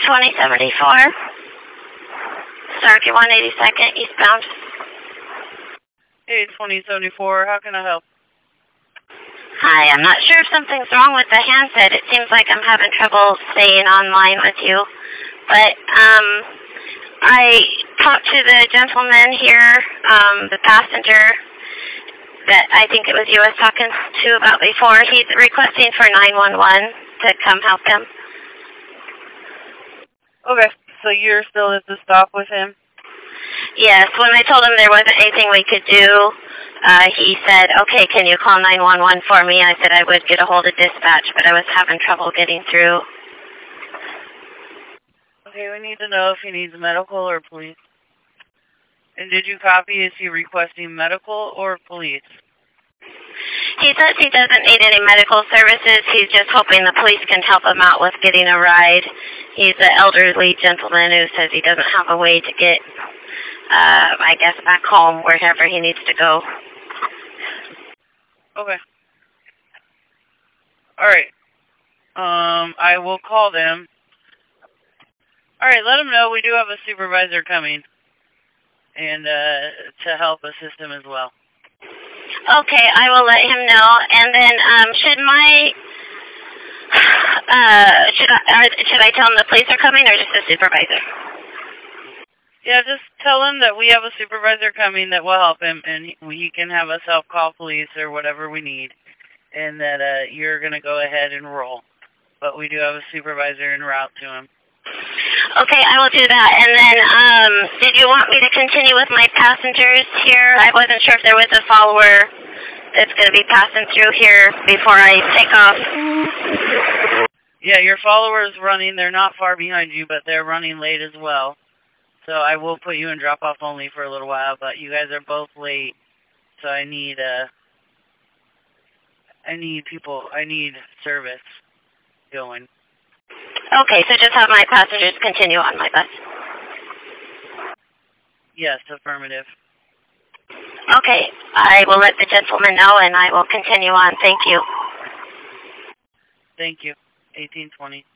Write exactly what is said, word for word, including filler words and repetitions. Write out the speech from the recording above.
twenty seventy-four. Starkey one eighty-second, eastbound. eight twenty seventy-four, how can I help? Hi, I'm not sure if something's wrong with the handset. It seems like I'm having trouble staying online with you. But, um, I talked to the gentleman here, um, the passenger that I think it was you I was talking to about before. He's requesting for nine one one to come help him. Okay, so you're still at the stop with him? Yes, when I told him there wasn't anything we could do, uh, he said, okay, can you call nine one one for me? I said I would get a hold of dispatch, but I was having trouble getting through. Okay, we need to know if he needs medical or police. And did you copy, is he requesting medical or police? He says he doesn't need any medical services. He's just hoping the police can help him out with getting a ride. He's an elderly gentleman who says he doesn't have a way to get, uh, I guess, back home, wherever he needs to go. Okay. All right. Um, I will call them. All right, let them know we do have a supervisor coming, and uh, to help assist him as well. Okay, I will let him know. And then, um, should my, uh, should I, uh, should I tell him the police are coming or just the supervisor? Yeah, just tell him that we have a supervisor coming that will help him, and he, he can have us help call police or whatever we need, and that uh, you're going to go ahead and roll. But we do have a supervisor en route to him. Okay, I will do that. And then, um, did you want me to continue with my passengers here? I wasn't sure if there was a follower that's going to be passing through here before I take off. Yeah, your follower's running. They're not far behind you, but they're running late as well. So I will put you in drop-off only for a little while, but you guys are both late, so I need, uh, I need people, I need service going. Okay, so just have my passengers continue on my bus. Yes, affirmative. Okay, I will let the gentleman know, and I will continue on. Thank you. Thank you. eighteen twenty.